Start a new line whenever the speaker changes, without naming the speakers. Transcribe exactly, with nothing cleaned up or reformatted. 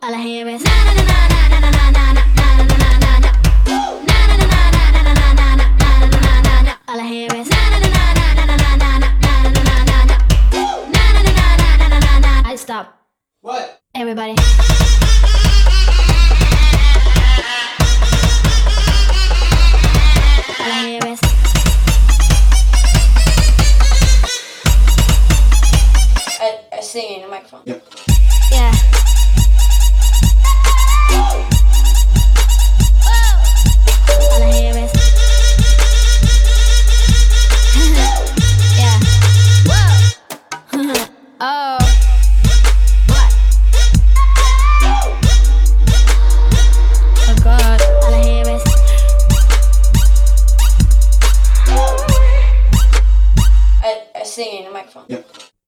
All I hear is na na na na na na na na na na na na na. Na na na na na na na na na na na na na. All I hear is na na na na na na na na na na na na na na. Na na na na na na na na. I stop.
What?
Everybody. All I hear is.
I, I sing in the microphone.
Yep.
Yeah.